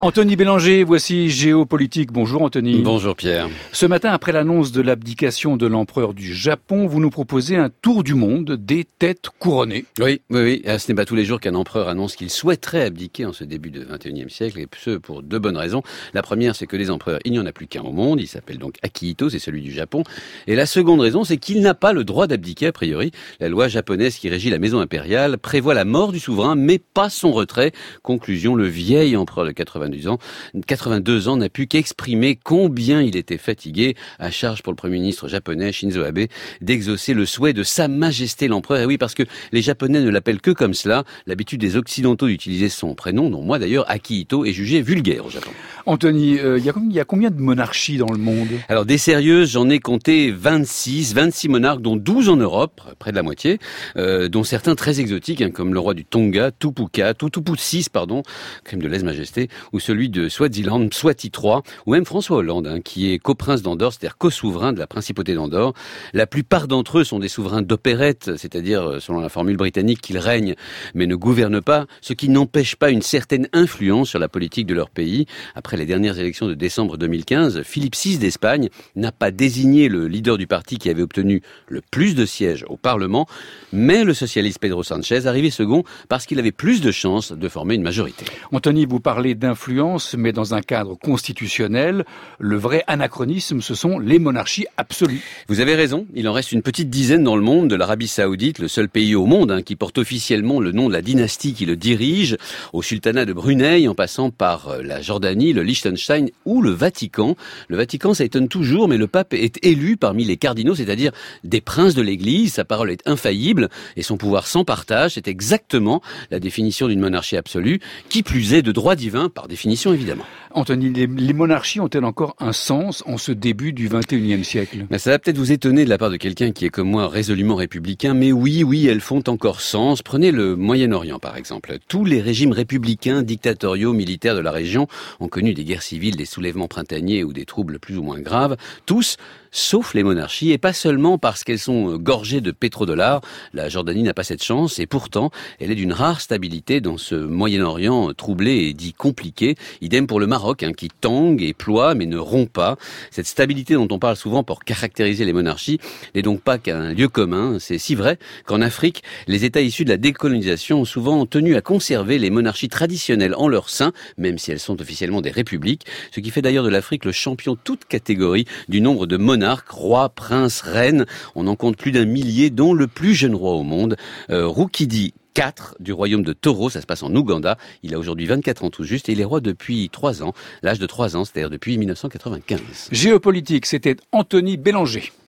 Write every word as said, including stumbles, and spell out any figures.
Anthony Bélanger, voici Géopolitique. Bonjour Anthony. Bonjour Pierre. Ce matin, après l'annonce de l'abdication de l'empereur du Japon, vous nous proposez un tour du monde des têtes couronnées. Oui, oui, oui. Ce n'est pas tous les jours qu'un empereur annonce qu'il souhaiterait abdiquer en ce début du vingt et unième siècle, et ce pour deux bonnes raisons. La première, c'est que les empereurs, il n'y en a plus qu'un au monde. Il s'appelle donc Akihito, c'est celui du Japon. Et la seconde raison, c'est qu'il n'a pas le droit d'abdiquer a priori. La loi japonaise qui régit la maison impériale prévoit la mort du souverain, mais pas son retrait. Conclusion, le vieil empereur de quatre-vingt-deux ans, quatre-vingt-deux ans n'a pu qu'exprimer combien il était fatigué, à charge pour le Premier ministre japonais Shinzo Abe d'exaucer le souhait de Sa Majesté l'Empereur. Et oui, parce que les Japonais ne l'appellent que comme cela. L'habitude des Occidentaux d'utiliser son prénom, dont moi d'ailleurs, Akihito, est jugé vulgaire au Japon. Anthony, il euh, y, y a combien de monarchies dans le monde? Alors des sérieuses, j'en ai compté vingt-six, vingt-six monarques, dont douze en Europe, près de la moitié, euh, dont certains très exotiques, hein, comme le roi du Tonga, Tupuka, Tutupussis, pardon, crime de lèse-majesté, ou celui de Swaziland, Mswati trois, ou même François Hollande, hein, qui est coprince d'Andorre, c'est-à-dire co-souverain de la principauté d'Andorre. La plupart d'entre eux sont des souverains d'opérette, c'est-à-dire, selon la formule britannique, qu'ils règnent, mais ne gouvernent pas, ce qui n'empêche pas une certaine influence sur la politique de leur pays. Après les dernières élections de décembre deux mille quinze, Philippe six d'Espagne n'a pas désigné le leader du parti qui avait obtenu le plus de sièges au Parlement, mais le socialiste Pedro Sanchez arrivait second parce qu'il avait plus de chances de former une majorité. Anthony, vous parlez d'influence, mais dans un cadre constitutionnel. Le vrai anachronisme, ce sont les monarchies absolues. Vous avez raison, il en reste une petite dizaine dans le monde, de l'Arabie Saoudite, le seul pays au monde hein, qui porte officiellement le nom de la dynastie qui le dirige, au sultanat de Brunei, en passant par la Jordanie, le Liechtenstein ou le Vatican. Le Vatican, ça étonne toujours, mais le pape est élu parmi les cardinaux, c'est-à-dire des princes de l'Église. Sa parole est infaillible et son pouvoir sans partage. C'est exactement la définition d'une monarchie absolue, qui plus est de droit divin, par définition évidemment. Anthony, les, les monarchies ont-elles encore un sens en ce début du vingt et unième siècle? Ben, ça va peut-être vous étonner de la part de quelqu'un qui est comme moi résolument républicain, mais oui, oui, elles font encore sens. Prenez le Moyen-Orient par exemple. Tous les régimes républicains, dictatoriaux, militaires de la région ont connu des guerres civiles, des soulèvements printaniers ou des troubles plus ou moins graves. Tous, sauf les monarchies, et pas seulement parce qu'elles sont gorgées de pétrodollars. La Jordanie n'a pas cette chance, et pourtant, elle est d'une rare stabilité dans ce Moyen-Orient troublé et dit compliqué. Idem pour le Maroc, hein, qui tangue et ploie, mais ne rompt pas. Cette stabilité dont on parle souvent pour caractériser les monarchies n'est donc pas qu'un lieu commun. C'est si vrai qu'en Afrique, les États issus de la décolonisation ont souvent tenu à conserver les monarchies traditionnelles en leur sein, même si elles sont officiellement des républiques, ce qui fait d'ailleurs de l'Afrique le champion toute catégorie du nombre de monarques, rois, princes, reines. On en compte plus d'un millier, dont le plus jeune roi au monde, euh, Rukidi quatre du royaume de Toro, ça se passe en Ouganda. Il a aujourd'hui vingt-quatre ans tout juste et il est roi depuis trois ans, l'âge de trois ans, c'est-à-dire depuis mille neuf cent quatre-vingt-quinze. Géopolitique, c'était Anthony Bélanger.